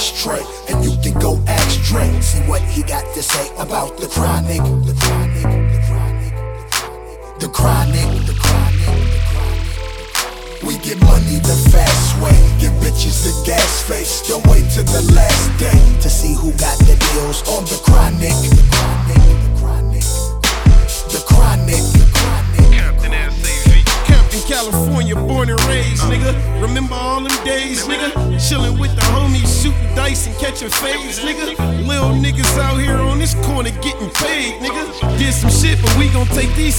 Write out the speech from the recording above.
ashtray, and you can go ask Dre. See what he got to say about the chronic. The chronic, the chronic, the chronic, the chronic. We get money the fast way, give bitches the gas face. Don't wait till the last day to see who got the deals on the chronic. The chronic, the chronic, the chronic, the chronic. Compton SAV. Compton, California, born and raised, nigga. Remember all them days, nigga. Chillin' with the homies, shooting dice and catching fades, nigga. Little niggas out here on this corner getting paid, nigga. Did some shit, but we gon' take these